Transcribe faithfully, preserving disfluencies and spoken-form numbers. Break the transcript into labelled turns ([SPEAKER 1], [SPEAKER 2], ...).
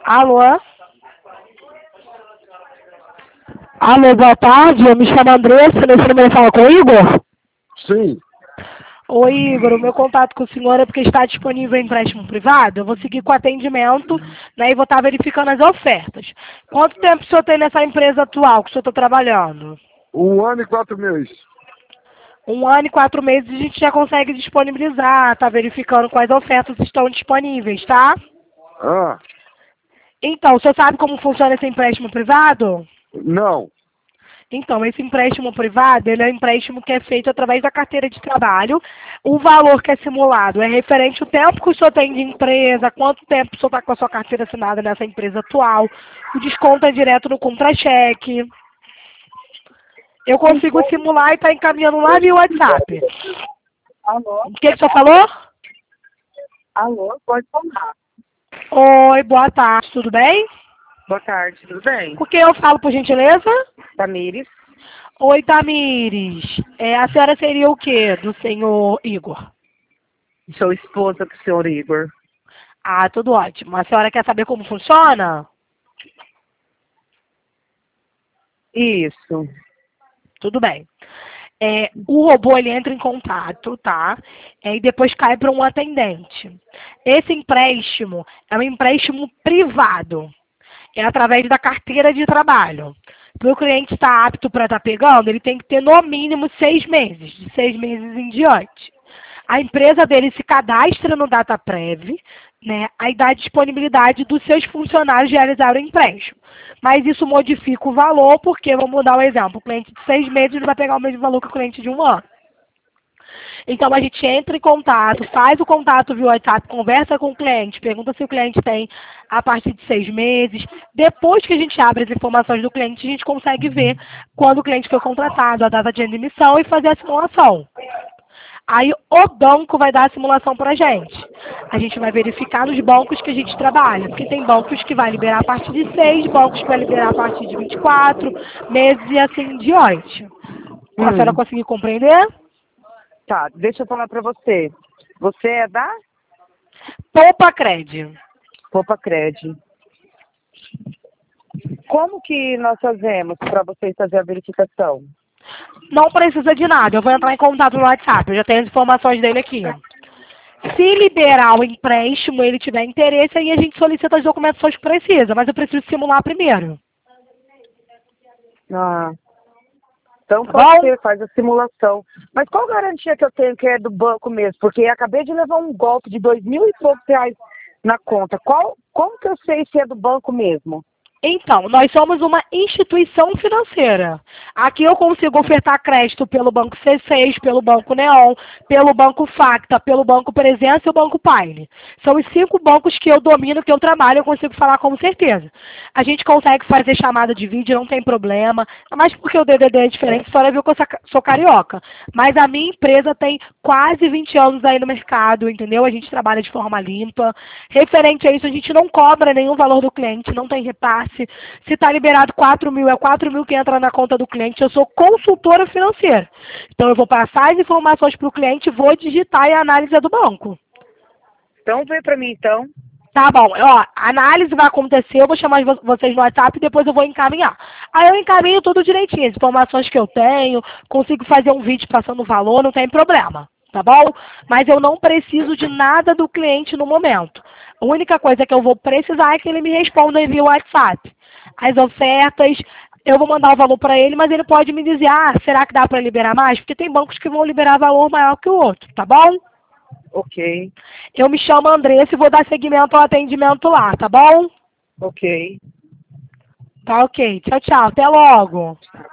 [SPEAKER 1] Alô? Alô, boa tarde. Eu me chamo Andressa. Nesse número fala com o Igor?
[SPEAKER 2] Sim.
[SPEAKER 1] Oi, Igor. O meu contato com o senhor é porque está disponível empréstimo privado. Eu vou seguir com o atendimento, né, e vou estar verificando as ofertas. Quanto tempo o senhor tem nessa empresa atual que o senhor está trabalhando?
[SPEAKER 2] Um ano e quatro meses.
[SPEAKER 1] Um ano e quatro meses a gente já consegue disponibilizar, tá verificando quais ofertas estão disponíveis, tá?
[SPEAKER 2] Ah,
[SPEAKER 1] Então, o senhor sabe como funciona esse empréstimo privado?
[SPEAKER 2] não.
[SPEAKER 1] Então, esse empréstimo privado, ele é um empréstimo que é feito através da carteira de trabalho. O valor que é simulado é referente ao tempo que o senhor tem de empresa, quanto tempo o senhor está com a sua carteira assinada nessa empresa atual. O desconto é direto no contra-cheque. Eu consigo simular e estar encaminhando lá via WhatsApp.
[SPEAKER 3] Alô?
[SPEAKER 1] O que, que o senhor falou?
[SPEAKER 3] Alô, pode falar.
[SPEAKER 1] Oi, boa tarde, tudo bem?
[SPEAKER 3] Boa tarde, tudo bem?
[SPEAKER 1] Com quem eu falo, por gentileza?
[SPEAKER 3] Tamires,
[SPEAKER 1] Oi, Tamires. É, a senhora seria o quê do senhor Igor?
[SPEAKER 3] sou esposa do senhor Igor.
[SPEAKER 1] Ah, tudo ótimo. A senhora quer saber como funciona?
[SPEAKER 3] Isso.
[SPEAKER 1] Tudo bem. É, o robô ele entra em contato, tá? É, e depois cai para um atendente. Esse empréstimo é um empréstimo privado. É através da carteira de trabalho. Para o cliente estar apto para estar pegando, ele tem que ter no mínimo seis meses, de seis meses em diante. A empresa dele se cadastra no DataPrev, né? Aí dá a disponibilidade dos seus funcionários de realizar o empréstimo. Mas isso modifica o valor, porque, vamos dar um exemplo, o cliente de seis meses não vai pegar o mesmo valor que o cliente de um ano. Então a gente entra em contato, faz o contato via WhatsApp, conversa com o cliente, pergunta se o cliente tem a partir de seis meses. Depois que a gente abre as informações do cliente, a gente consegue ver quando o cliente foi contratado, a data de admissão e fazer a simulação. Aí o banco vai dar a simulação para a gente. A gente vai verificar nos bancos que a gente trabalha, porque tem bancos que vai liberar a partir de seis, bancos que vai liberar a partir de vinte e quatro meses e assim em diante. A senhora
[SPEAKER 3] Hum,
[SPEAKER 1] conseguiu compreender?
[SPEAKER 3] tá, deixa eu falar pra você. Você é da
[SPEAKER 1] Poupa Cred.
[SPEAKER 3] Copa Cred. Como que nós fazemos para vocês fazer a verificação?
[SPEAKER 1] Não precisa de nada, eu vou entrar em contato no WhatsApp, eu já tenho as informações dele aqui. Se liberar o empréstimo, ele tiver interesse, aí a gente solicita as documentações que precisa, mas eu preciso simular primeiro.
[SPEAKER 3] Ah, então
[SPEAKER 1] Tá
[SPEAKER 3] pode
[SPEAKER 1] bom?
[SPEAKER 3] ser, faz a simulação. Mas qual garantia que eu tenho que é do banco mesmo? Porque acabei de levar um golpe de dois mil e poucos reais na conta. Qual, como que eu sei se é do banco mesmo?
[SPEAKER 1] Então, nós somos uma instituição financeira. Aqui eu consigo ofertar crédito pelo Banco C seis, pelo Banco Neon, pelo Banco Facta, pelo Banco Presença e o Banco Paine. São os cinco bancos que eu domino, que eu trabalho, eu consigo falar com certeza. A gente consegue fazer chamada de vídeo, não tem problema, mas porque o D D D é diferente, a senhora viu que eu sou carioca. Mas a minha empresa tem quase vinte anos aí no mercado, entendeu? A gente trabalha de forma limpa. Referente a isso, a gente não cobra nenhum valor do cliente, não tem repasse. Se está liberado quatro mil, é quatro mil que entra na conta do cliente. Eu sou consultora financeira. Então eu vou passar as informações para o cliente, vou digitar e a análise é do banco.
[SPEAKER 3] Então vê para mim então.
[SPEAKER 1] Tá bom, ó, a análise vai acontecer, eu vou chamar vo- vocês no WhatsApp e depois eu vou encaminhar. Aí eu encaminho tudo direitinho, as informações que eu tenho, consigo fazer um vídeo passando o valor, não tem problema, tá bom? Mas eu não preciso de nada do cliente no momento. A única coisa que eu vou precisar é que ele me responda via WhatsApp. As ofertas, eu vou mandar o valor para ele, mas ele pode me dizer, ah, será que dá para liberar mais? Porque tem bancos que vão liberar valor maior que o outro, tá bom?
[SPEAKER 3] Ok,
[SPEAKER 1] Eu me chamo Andressa e vou dar seguimento ao atendimento lá, tá bom?
[SPEAKER 3] ok.
[SPEAKER 1] Tá ok. Tchau, tchau. Até logo.